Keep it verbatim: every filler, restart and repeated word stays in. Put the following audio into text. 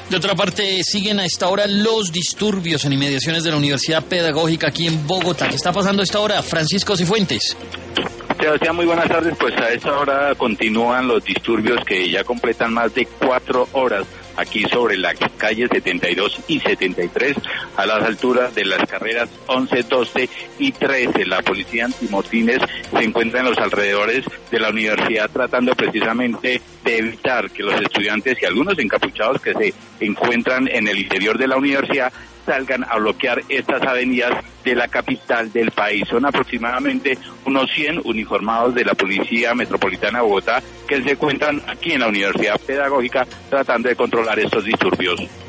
De otra parte, siguen a esta hora los disturbios en inmediaciones de la Universidad Pedagógica aquí en Bogotá. ¿Qué está pasando a esta hora? Francisco Cifuentes. Sebastián, muy buenas tardes. Pues a esta hora continúan los disturbios que ya completan más de cuatro horas aquí sobre las calles setenta y dos y setenta y tres, a las alturas de las carreras once, doce y trece. La policía antimotines se encuentra en los alrededores de la universidad tratando precisamente de evitar que los estudiantes y algunos encapuchados que se encuentran en el interior de la universidad salgan a bloquear estas avenidas de la capital del país. Son aproximadamente unos cien uniformados de la Policía Metropolitana de Bogotá que se encuentran aquí en la Universidad Pedagógica tratando de controlar estos disturbios.